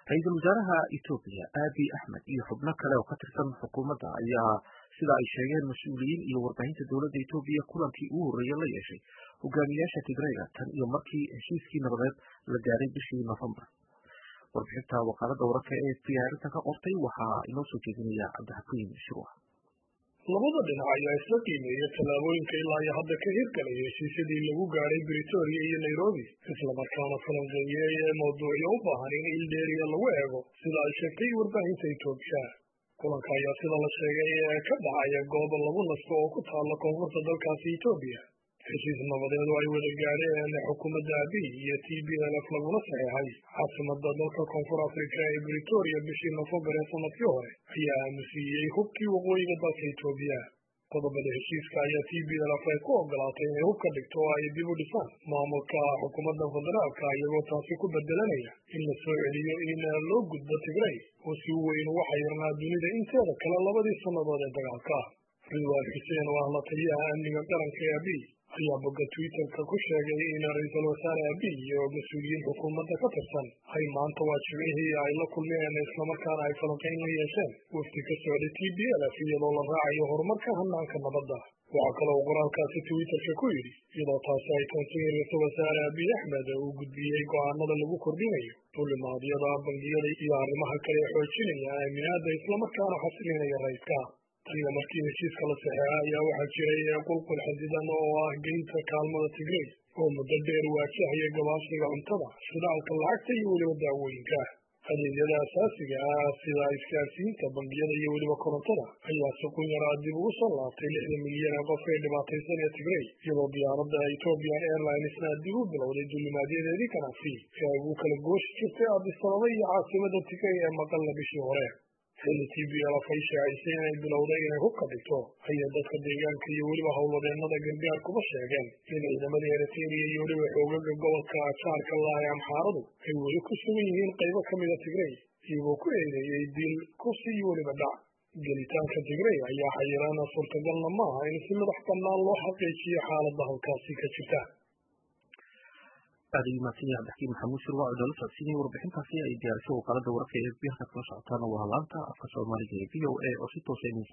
Ra'iisul Wasaaraha Itoobiya Abiy Ahmed iyo xubno kale oo ka tirsan xukuumadda ayaa sida ay sheegeen mas'uuliyiin iyo warbaahinta dowladda Itoobiya kulankii ugu horreeyay la yeeshay hogaamiyaasha Tigreega tan iyo markii heshiiskii nabadeed la gaaray bishii Noofembar. Warbixinta wakaaladda wararka ee AFP arrintan ka qortay waxaa inoo soo jeedinaya Cabdixakiin Shuruuc. labada dhinac ayaa isla qiimeeyay tallaabooyinka ilaa iyo hadda ka hirgalay heshiisyadii lagu gaaray Pretoria iyo Nairobi, islamarkaana falanqeeyay mawduucyo u baahan in il dheeriya lagu eego sida ay sheegtay warbaahinta Itoobiya. Kulanka ayaa sida la sheegay ka dhacaya goob lagu nasto oo ku taalla koonfurta dalkaasi Itoobiya. heshiis nabadeed oo ay wada gaadheen xukuumadda Abiy iyo TPLF laguna saxeexay caasimadda dalka koonfur Afrika ee Pretoria bishii Noofembar ee sanadkii hore ayaa aamusiiyey hubkii waqooyiga dalka Itoobiya. Qodobada heshiiska ayaa TPLF ay ku ogolaatay inay hubka dhigto oo ay dib u dhisaan maamulka xukuumadda federaalka, iyagoo taasi ku bedelanaya in la soo celiyo in loo gudbo Tigray oo si weyn uga xayirnaa dunida inteeda kale labadii sannadood ee dagaalka. Ridwaan Xuseen oo ah la taliyaha amniga qaranka ee Abiy ayaa bogga Twitter-ka ku sheegay in ra'iisul wasaare Abiy iyo mas'uuliyiin xukuumadda ka tirsan ay maanta waajibihii ay la kulmeen islamarkaana ay falanqayn la yeesheen wafdi ka socday TPLF iyadoo la raacayo horumarka hannaanka nabadda. waxaa kaloo qoraalkaasi Twitter-ka ku yidhi iyadoo taasi ay keentay in ra'iisul wasaare Abiy Ahmed uu gudbiyey go'aanada lagu kordhinayo duulimaadyada bangiyada iyo arrimaha kale ee xoojinaya aaminaadda islamarkaana xasilinaya rayidka. taniyo markii heshiiska la saxeexay ayaa waxaa jiray qulqul xadidan oo ah geynta kaalmada Tigray oo muddo dheer waajahaya gabaabsiga cuntada, shidaalka, lacagta iyo weliba daawooyinka. adeegyada asaasiga ah sida isgaarsiinta, bangiyada iyo weliba korontada ayaa si qun yar dib ugu soo laabtay 60 milyan ee qof ee dhibaataysan ee Tigray, iyadoo diyaaradda Ethiopian Airlines dib u bilowday duulimaadyadeedii ganacsi si ay ugu kala gooshi jirtay Addis Ababa iyo caasimadda Tigray ee Maqalla bishii hore. xilli TPLF ay shaacisay inay bilowday inay hubka dhigto ayaa dadka deegaanka iyo weliba howlwadeennada gargaarkuba sheegeen in ciidamada Eritrea iyo weliba xoogaga gobolka jaarka la ee Amxaaradu ay weli ku sugan yihiin qaybo ka mida Tigray, iyagoo ku eedeeyey dil, kursi iyo weliba dhac. gelitaanka Tigray ayaa xayiraana suurtagalna maaha in si madax bannaan loo xaqiijiyo xaaladda halkaasi ka jirta. aad ayuu mahadsan yahay Cabdixakiin Maxamuud Shuruuc oo la socodsiinayay warbixintaasi ay diyaarisay wakaaladda wararka ee AFP halkaad kala socotaan waa laanta afka Soomaaliga ee VOA oo si toos ah